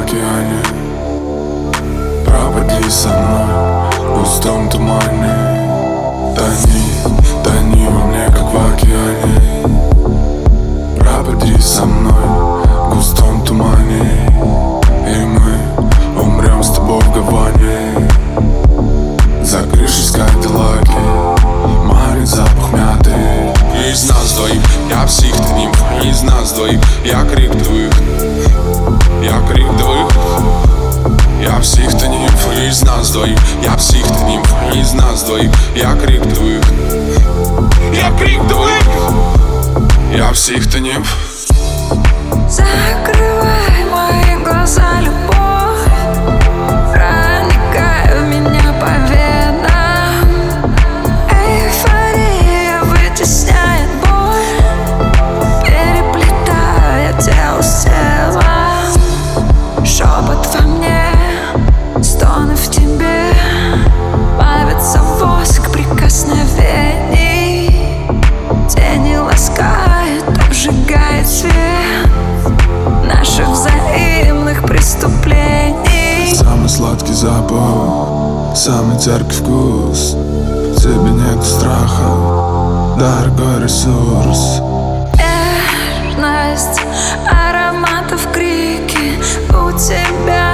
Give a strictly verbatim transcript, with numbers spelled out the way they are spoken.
океане. Пропади со мной в густом тумане. Тони, тони во мне, как в океане. Пропади со мной в густом тумане, и мы умрем с тобой в Гаване. Закрывшись кадиллаки, марит запах мяты. Из нас двоих я псих, ты нимфа. Из нас двоих я крик двоих. Я крик двоих. Я псих, ты нимфа. Из нас двоих я псих, ты нимфа. Из нас двоих я крик двоих. Я крик двоих. Я псих, ты нимф. Закрывай мои глаза, любовь, проникай в меня по венам. Эйфория вытесняет боль, переплетая тело с телом. Шепот во мне, стоны в тебе, плавится воск прикосновений. Тени ласкает, обжигает свет наших взаимных преступлений. Самый сладкий запах, самый терпкий вкус. В тебе нет страха, дорогой ресурс. Нежность, ароматов крики у тебя.